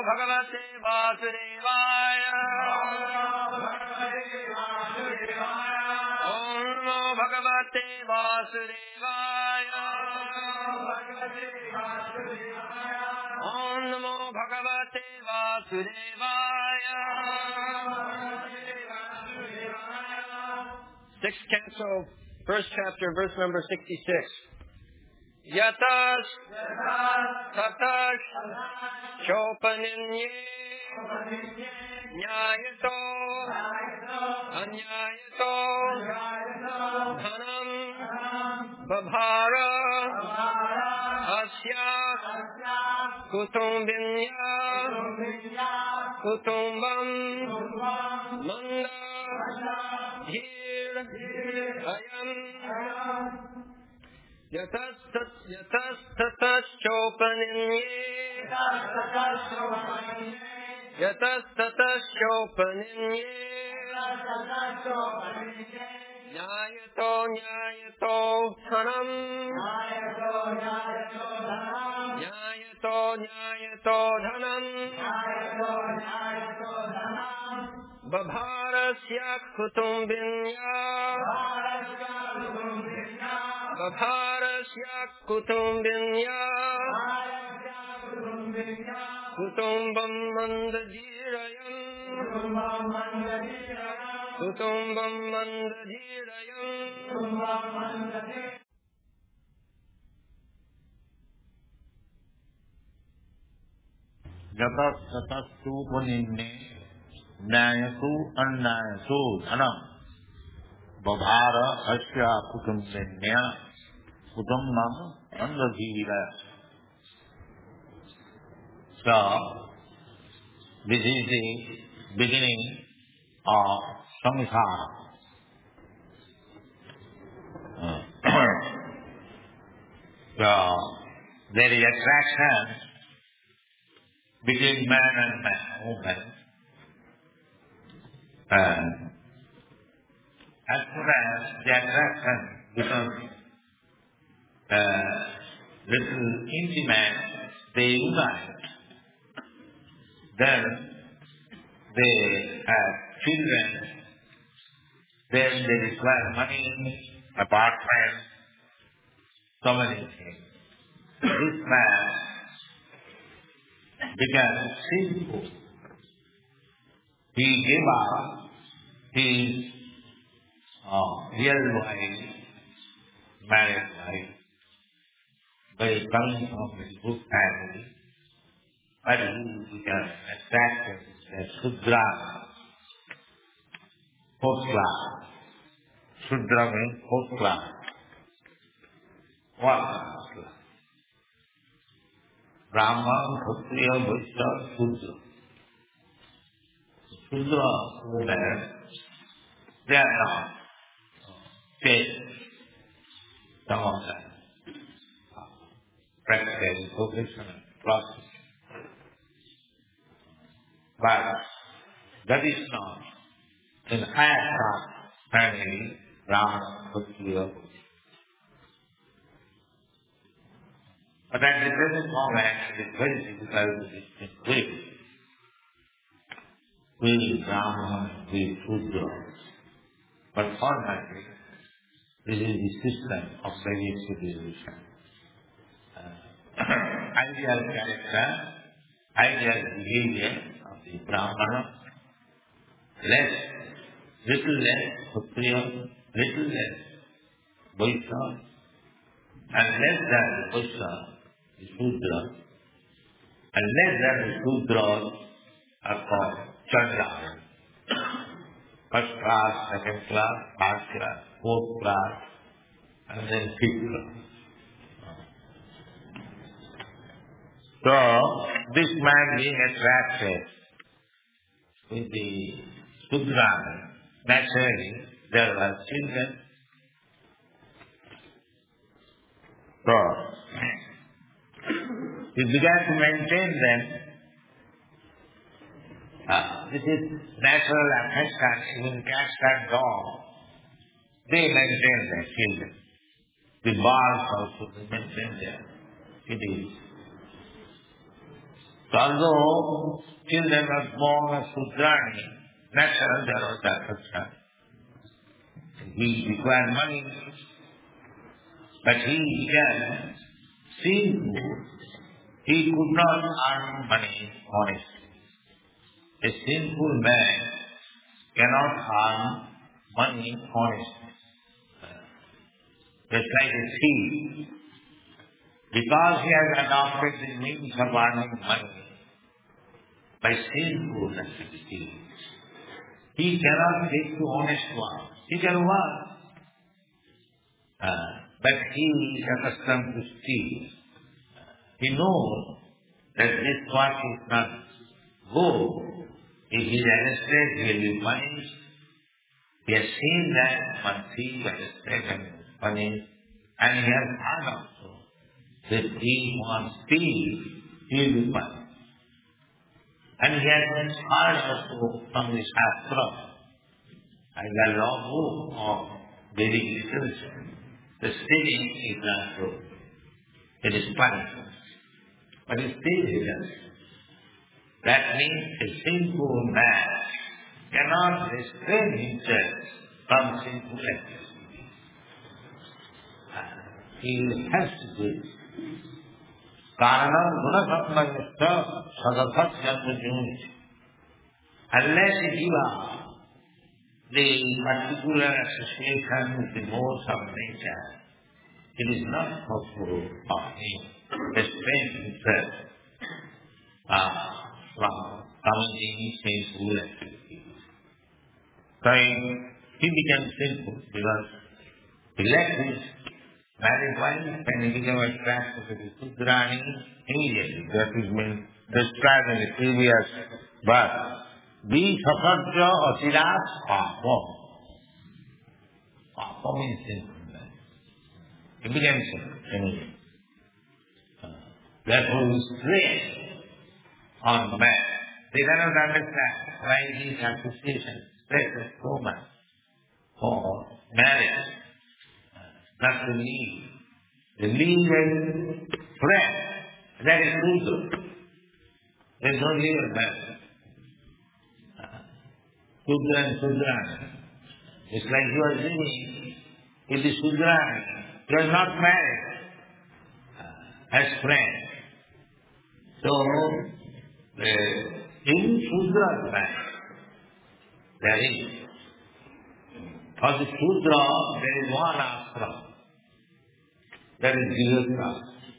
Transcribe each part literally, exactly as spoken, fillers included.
Bhagavate Vasudevaya. Om Namo Bhagavate Vasudevaya. Om Namo Bhagavate Vasudevaya. Sixth canto, first chapter, verse number sixty-six. Yatas tatas chopaninye nyayato anyayato dhanam babhara asya kutumbinya kutumbam manda dhir ayam Yatas tatas chopaninye Yatas tatas chopaninye Nyayato nyayato dhanam Nyayato nyayato dhanam Babharasya kutumbinya Babharasya kutumbinya Kutumbam mandajirayam Kutumbam mandajirayam Yatas tatas chopaninye Nyayato anyayato dhanam Babhara asya kutumbinya Kutumbam mandajirayam. So, this is the beginning of samsara. Uh, so, there is attraction between man and man, woman. And as soon as the attraction becomes uh, little intimate, they unite. Then they have children, then they require money, apartments, so many things. This man began sinful. He gave up his uh, real life, married life, by coming from his good family. But he became attracted as Shudra, fourth class. Shudra means fourth class. What class? Brahman, Kshatriya, Vaishya, Shudra. Shudra women, they are not paid. Some of them practical, professional, process. But that is not in higher caste family, Brahman, Kshatriya. But at the present moment, it is very difficult to distinguish who is Brahman, who is Shudra. But fortunately, this is the system of various civilization. Uh, ideal character, ideal behavior of the Brahmana, less, little less Kshatriya, little less Vaishya, and less than Vaishya is Shudra, and less than the Shudras are called Chandra. First class, second class, third class, fourth class, and then fifth class. So, this man being attracted with the Shudra, naturally, there were children. So, he began to maintain them. Uh, this is natural affection, even cats and dogs. They maintain their children. The birds also maintain their kitties. So So although children are born as Sudrani, natural there was that concern. He required money, but he can see food. He could not earn money honestly. A sinful man cannot earn money honestly. Just like a thief, because he has adopted the means of earning money by sinful activities, he cannot take to honest one. He can work, uh, but he is accustomed to steal. He knows that this work is not good. If he is arrested, he will be punished. He has seen that one thief arrested and punished, and he has heard also that he wants steal, he will be punished. And he has heard also from the Shastra, as a law book of Vedic literature, the stealing is not good. It is punishment. But it still he does. That means a sinful man cannot restrain himself from sinful activities. He has to do it. Karanam gunasattmayastha sadasat janmajunit. Unless he gives up the particular association with the modes of nature, it is not possible for him to restrain himself uh, from committing sinful activities. So he became sinful because he left his married wife and he became attracted to the Sudrani immediately. That is means described in the previous verse. Be sapadra asiras papa. Papa means sinful. He became sinful immediately. Therefore he strayed on the man. They cannot understand why these associations stresses so much for marriage. Not to leave. They leave a friend. That is Sudra. There is no leave a marriage. Sudra and Sudrani. It's like you are living with the Sudrani. You are not married as friends. So, uh, in Sudra's life, there is, for the Sudra, there is one ashram. That is Grihastha.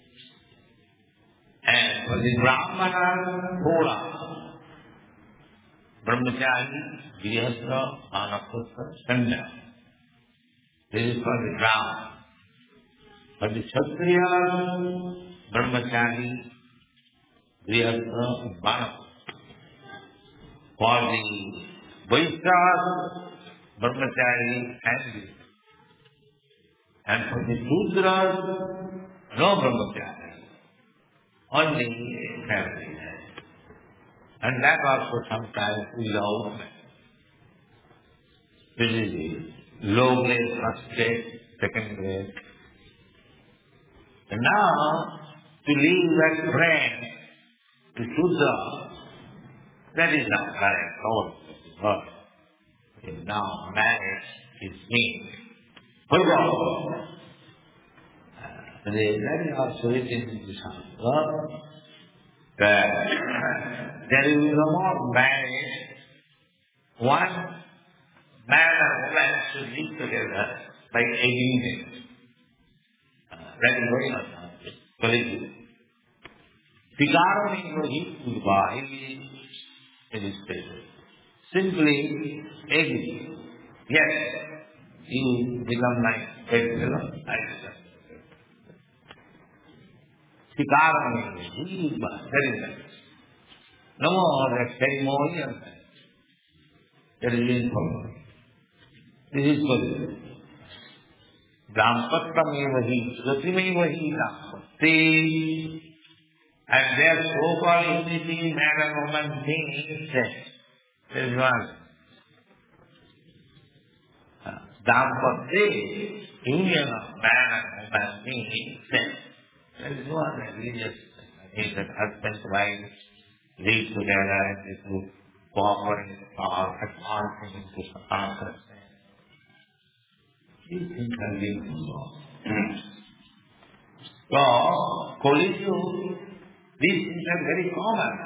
And for the Brahmana, four ashram. Brahmachari, Grihastha, Anakusta, Sanya. This is for the Brahmana. For the Kshatriya, Brahmachari, Grihastha, and Vanakusta. For the Vaishyas, Brahmachari, and Grihastha. And for the Sudras, no Brahmachari, only family life. And that also sometimes is out. This is the low grade first grade, second grade. And now, to leave that friend to Sudra, that is not correct also. But now marriage is mean. For God, uh, that is also written in the Shastra that there is no more marriage. One man and woman should live together by agreement. Uh, that is very much collective. Vigaro means Vahili in this state. Simply agree. Yes. You become like bedfellow, I accept. Sikara means that is it. No more that ceremonial. That is informal. This is good. Dampattam evahi, sratimevahi dampatti. And their so-called unity, man and woman thing is sex. There is one. Dampatti, union of man and woman being sex. There is no other religious. He is that husband, wife, live together and they to cooperate or advancing into some consciousness. These things are being involved. So, Kali Yuga, these things are very common.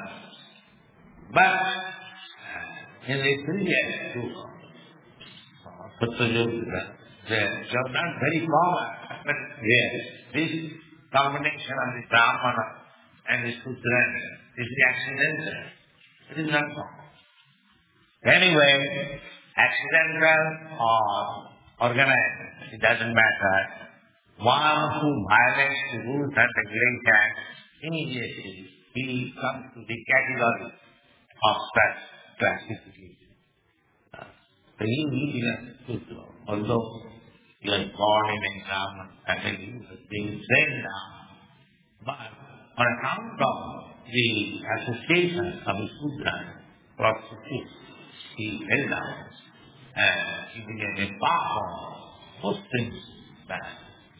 But in the previous Yuga, Satyayuga, they are not very common. But yes, this combination of the Brahmana and the Sudra is the accidental. It is not common. Anyway, accidental or organized, it doesn't matter. One who violates the rules and regulations, immediately he comes to the category of such classification. So he belongs to Sudra. Although you are born in a Brahman family, you have been trained down. But on account of the association of the Sudra, prostitutes, he fell down and he became a powerful Muslim man.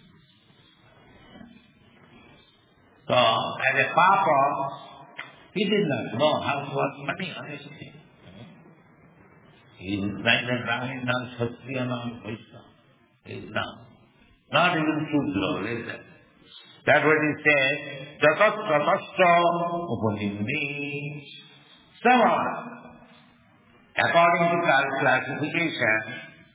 So, as a papa, he did not know how to earn money honestly. He is neither Brahmin nor Kshatriya nor Vaishya. He is not. Not even Shudra, is that? That's what he says, Jatat Tatasya Upanimni Sama. According to classification,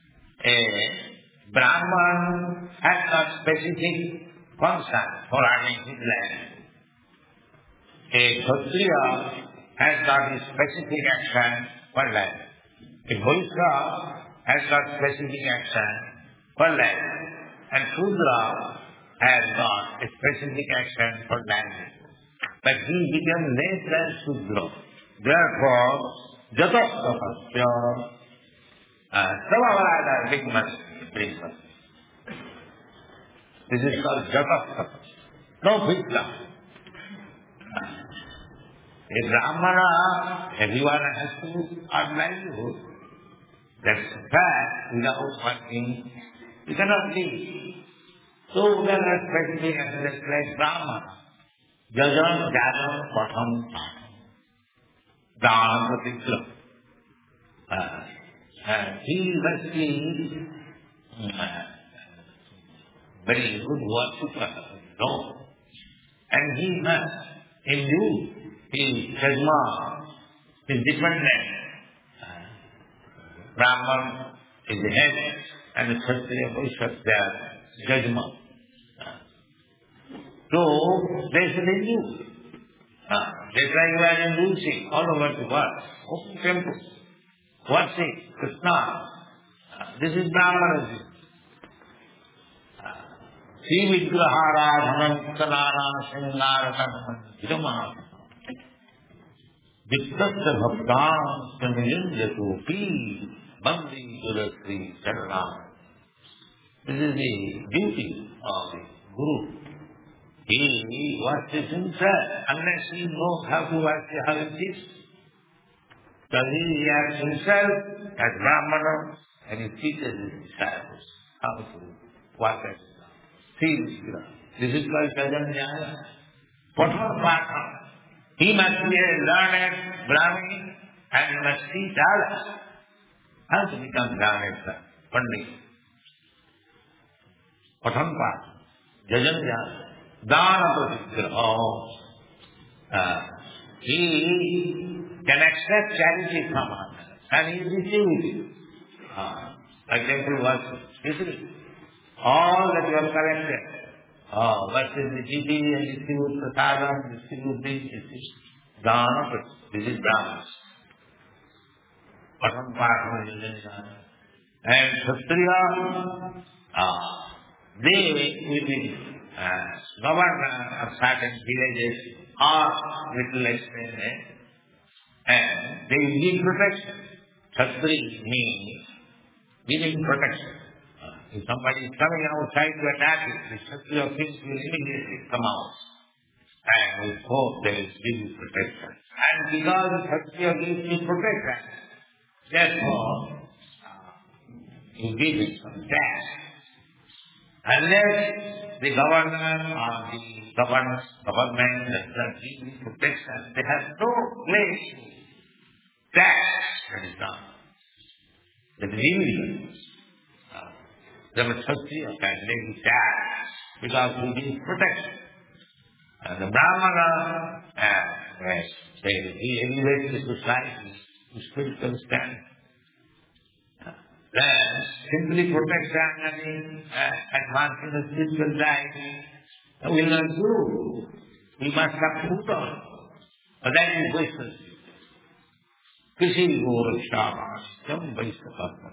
a Brahman has no specific function for earning his land. A Kshatriya has got a specific action for land. A Vaishya has got specific action for land. And Shudra has got a specific action for land. But he became less than Shudra. Therefore, Jatasya Samavada Vigmas brings us. This is called Jatasya. No Vigna. A Brahmana, everyone has to earn livelihood. That's a fact. Without working, you cannot live. So we are expecting as like Brahmana. Jajan Jajan Patham Dana Pratikla. And he must be uh, very good worshipper. No. And he must endure his judgment, his dependent. Brahman is the head and the Kshatriya Vaishya their judgment. So they should endure. Uh, just like you are enduring all over the world. Open temples. Worship Krishna. Uh, this is Brahmanism. Sri Vigrahara Dhanantanara Singara Dhamma Vikrasta Bhaktan Samilinjatu Pi Bandi Durasri Sarana. This is the duty of the Guru. He worships himself unless he knows how to worship, how it is. So he has himself as Brahmana and he teaches his disciples how to worship. See, this is called Jajanyaya. Patham Patham. He must be a learned Brahmin and he must teach others how to become learned Pandit. Patham Patham. Jajanyaya. Dana Pratigraha. Uh, he can accept charity from others and he receives it. Uh, like temple worship. Isn't it? All that you have collected. Oh, versus the deity and distribute prasadam, distribute this, this is Dana Pratigraha. This is Brahmas. Patham Patham Jajanyaya. And Kshatriya, uh, they will be Uh, governor of certain villages or little extent, and they will give protection. Kshatriya means giving protection. Uh, if somebody is coming outside to attack you, the Kshatriya officials will immediately come out and with hope they will give you protection. And because the Kshatriya gives you protection, therefore uh, you give it some tax. Unless the governor or the government, government, the protection, they have no place to tax. That is not. That is illegal. Uh, the Kshatriya can make tax because he needs protection. And the Brahmana, uh, they, he elevates the society to spiritual standard. Then simply protection and uh, advancing the spiritual life will not do. We must have food on. But that is Vaishnava. Kisi Gorashama, some Vaishnava.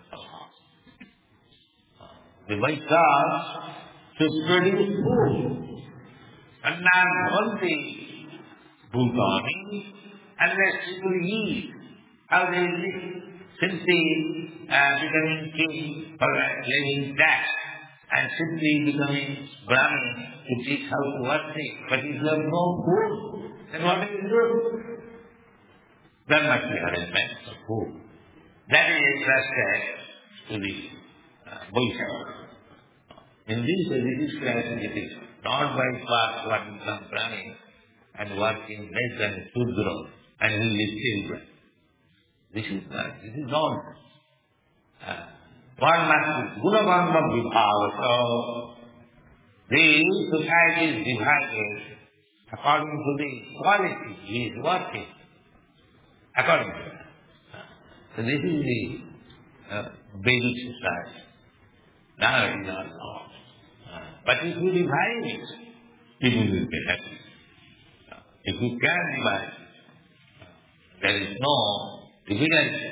The Vaishnavas should produce food and not only Bhutani unless people eat. How they live? Simply uh, becoming king or living that and simply becoming Brahmin to teach how to worship. But if you have no food, then what do you do? There must be arrangements for food. That is entrusted to the uh, Vaishnava. In this religious class, it is not by far one becomes Brahmin and working less than Shudra and he will children. This is not, this is not. Uh, one must be Gunavarma Vibhava. So, the society is divided according to the quality he is working. According to that. So this is the uh, Vedic society. Now it is not law. Uh, but if you divide it, people will be happy. Uh, if you can divide it, there is no difficulty.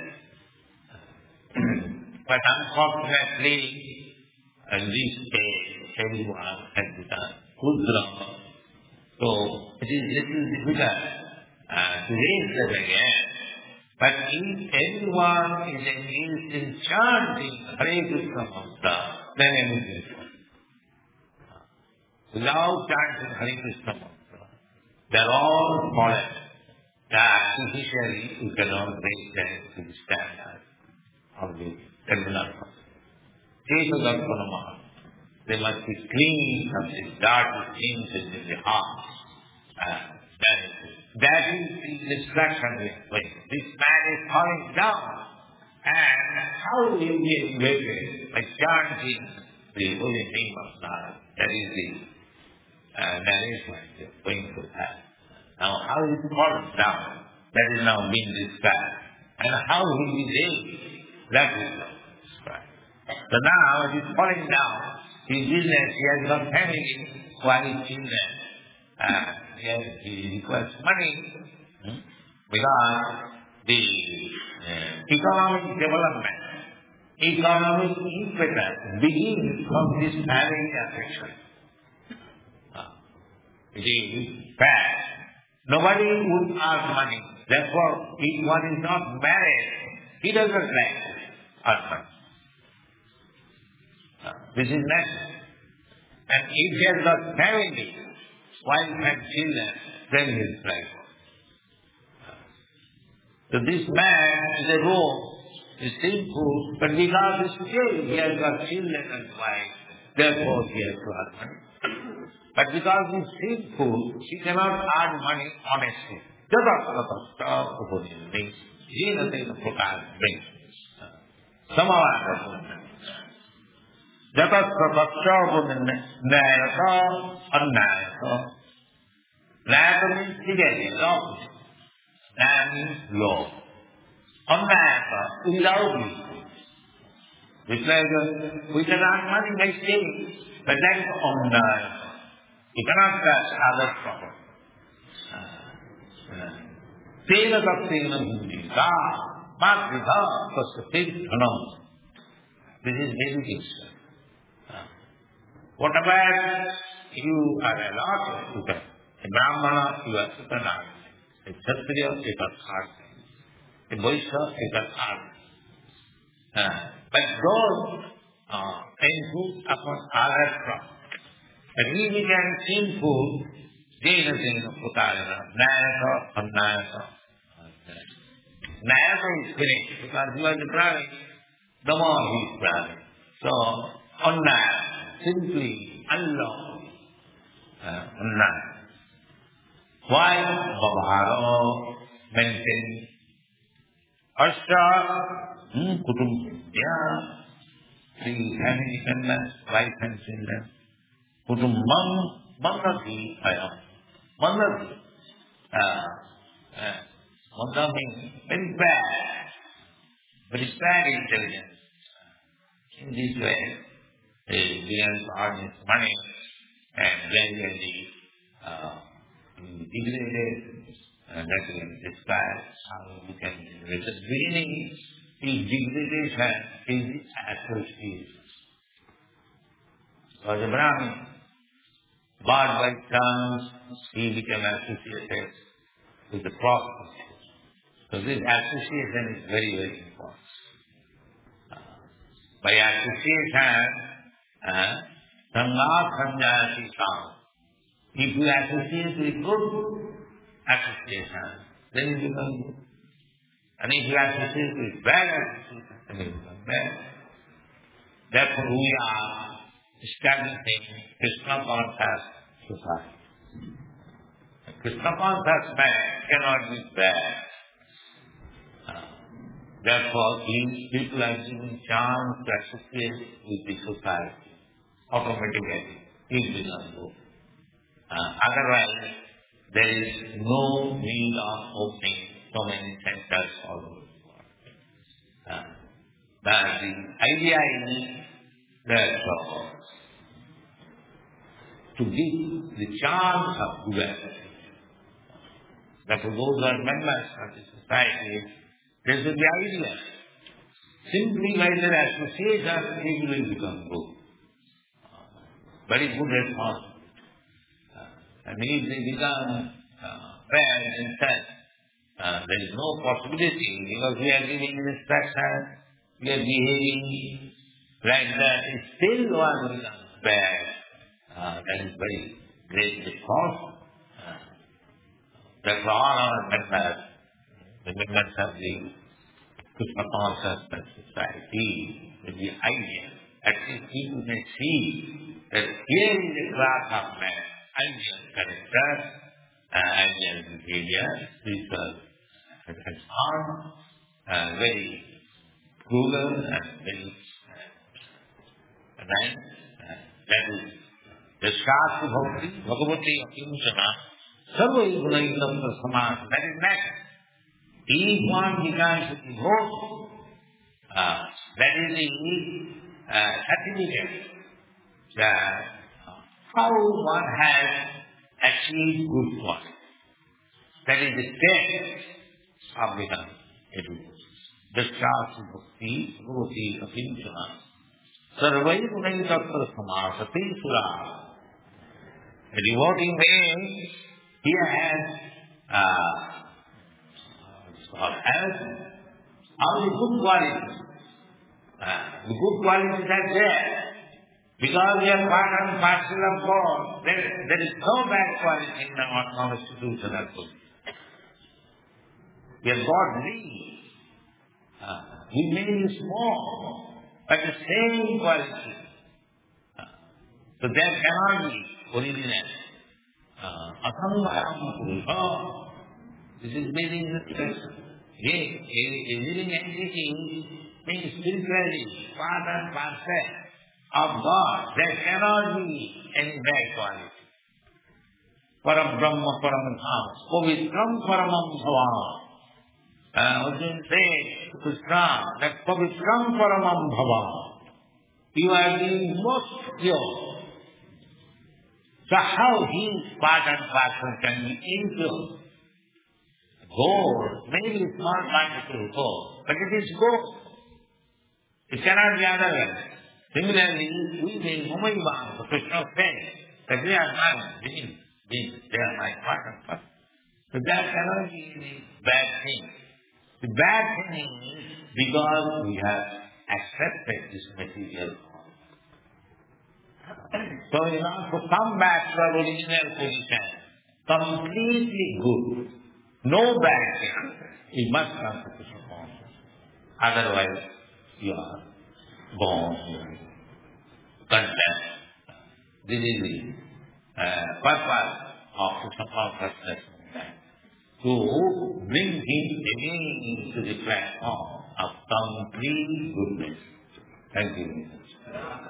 But unfortunately, in this case, everyone has become Kudra. So it is little difficult uh, to raise that again. But if everyone is engaged in chanting Hare Krishna mantra, then everything is fine. Without chanting Hare Krishna mantra, they are all fallen. That artificially you cannot raise them to the standard of the terminal process. They must be clean of the dark things in the heart. Uh, that, is, that is the instruction we are going. This man is falling down. And how will he be elevated? By chanting the holy name of God. That is the uh, narration we are going to have. Now, how is it fallen down? That is now being described. And how he will be raised? That is now described. So now it is falling down. His business, he has got family, while his children, uh, he, has, he requires money, hmm? because the uh, economic development, economic impetus begins from this family affection. Uh, it is bad. Nobody would earn money. Therefore, if one is not married, he doesn't like to earn money. Uh, this is natural. And if he has got family, wife and children, then he is right. Uh, so this man is a role, is sinful, but because still he has got children and wife, therefore he has to earn money. But because he is sinful, he cannot earn money honestly. Jata means Jina Prakash brings. Samavana. Jata Prakash Nayata Annayata. Nayata means together, law. Nayata means law. Annayata, without me. It's like we can earn money by stealing, but that is Annayata. You cannot touch other property. Tena Daktena Bhundi, Da, Matrida, Pasatir, Dhanam. This is very difficult. What about you are a lot of a Brahmana, you are Sutanai. A Kshatriya, you are Karthi. A Vaishya, you are Karthi. But those uh, input upon other property. But we became sinful, Jena Jena Putarana, Nayasa, Annayasa. Nayasa is finished because you are the Brahmin, the more he is Brahmin. So, Annayasa, simply unlawful. Uh, Annayasa. Why? Bhavaro, maintain. Asha, hmm, kutum, yeah. The family members, wife and children. Kutumbam, mandati, ayam. Mandati. Uh, uh, Manda means very bad, very bad intelligence. In this way, they began to earn his money and gradually uh, degraded, uh, that is described how you can generate. The beginning is degradation in the association. For the Brahmin, but by chance he became associated with the prostitute. So this association is very, very important. Uh, by association, Sangha Sanjayati Sam. If you associate with good association, then you become good. And if you associate with bad association, then you become bad. Therefore we are establishing Krishna conscious society. Krishna conscious man cannot be bad. Uh, therefore, these people are given chance to associate with the society. Automatically, he becomes good. Uh, otherwise, there is no need of opening so many centers all over the world. Uh, but the idea is that uh, to give the chance of good association. That those who are members of the society, this is the idea. Simply by their association, people will become good. Very good response. Uh, and if they become uh, bad themselves, uh, there is no possibility because we are giving instruction, we are behaving like that. Still one becomes bad. Uh, that is very great response. Uh, that's all our members, the members of the Krishna consciousness society, with the idea. At least people may see that here is a class of men, ideal character, uh, ideal behavior, spiritual and on, uh, very frugal and very uh, right? Uh, that is the Shastra Bhakti, Bhagavati Akinchana, Sarva Gunaitam Samas, that is next. If one becomes to devote, uh, that is the uh, certificate that uh, how one has achieved good work. That is the test of becoming a devote. The Shastra Bhakti, Bhagavati Akinchana, Sarva Gunaitam Samasati Sura. A devotee means he has uh, has all the good qualities. Uh, the good qualities are there. Because we are part and parcel of God, there, there is no bad quality in our constitutional position. We are God beings. Uh, we may be small, but the same quality. Uh, so there cannot be original. Asamvayam Purusha. This is meaning the expression. Yes, a, a living entity means spiritually part and parcel of God. There cannot be any bad quality. Param Brahma Param Dham. Pavitram Paramam Bhava. Arjuna said to Krishna that Pavitram Paramam Bhava. You are being most pure. So how his part and parcel can be impure? Gold, maybe it's not magical gold, but it is gold. It cannot be otherwise. Similarly, we being Mumayvan, the Krishna said that they are mine, beings, beings, they are my part and parcel. So that cannot be any bad thing. The bad thing is because we have accepted this material form. So in order to come back to our original position, completely good, no bad thing, you must come to Krishna consciousness. Otherwise, you are born content. This is the uh, purpose of Krishna consciousness. to bring him again to the platform of complete goodness. Thank you.